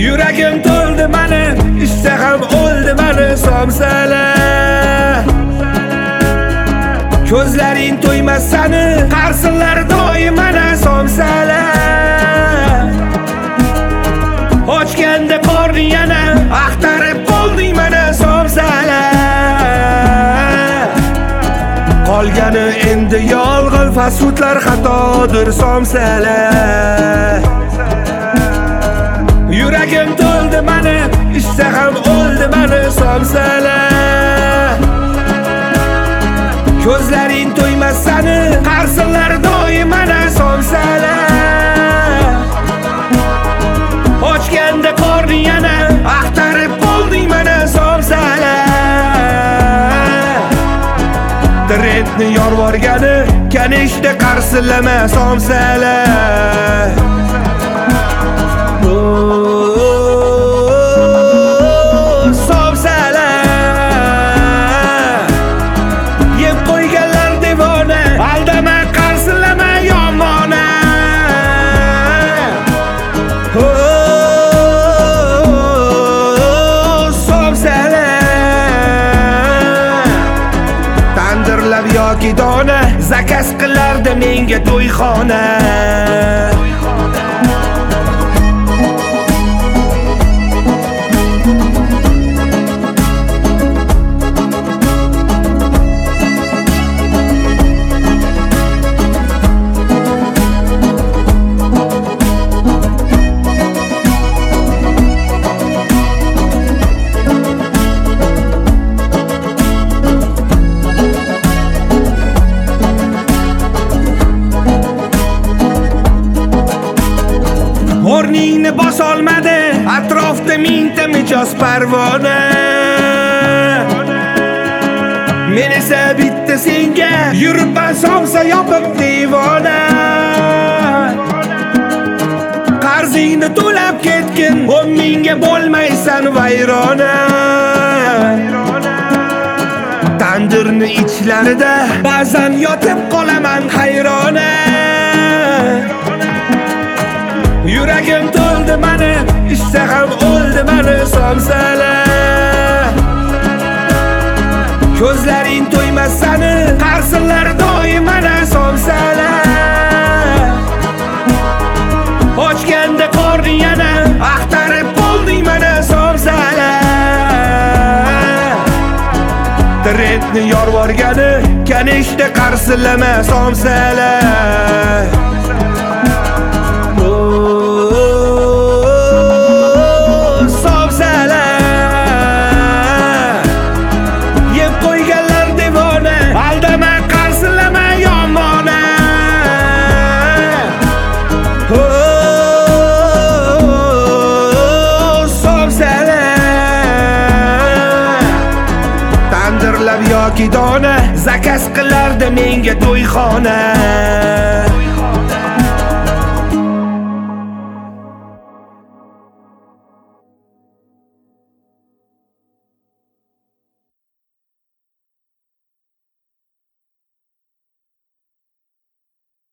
Yuragim to'ldi mani, ishtaham o'ldi mani somsalar. Ko'zlaring to'ymas sani, qarsinlar doim mana somsalar. Ochganda qorning yana axtarib qolding mana somsalar. Qolgani endi yolg'on fasudlar xatodir somsalar. Yuragim to'ldi mani, ishtaham o'ldi mani somsalar. Ko'zlaring to'ymas sani, qarsinlar doim mana somsalar. Ochganda qorning yana axtarib qolding mana somsalar. Trendni yorvorgani kanishda qarsilama somsalar. Yoki dona zakas qilardi menga to'yxona. O'rningni bosolmadi, atrofda mingta mijoz parvona. Men esa bitta senga yuribman somsa yopib devona. Qarzingni to'lab ketgin, 10 mingga bo'lmaysan vayrona. Tandirni ichlarida ba'zan yotib qolaman hayrona. Yuragim to'ldi mani, ishtaham o'ldi mani somsalar. Ko'zlaring to'ymas sani, qarsinlar doim mana somsalar. Ochganda qorning yana axtarib qolding mana somsalar. Trendni yorvorgani kanishda qarsilama somsalar. Yoki dona zakas qilardi menga to'yxona.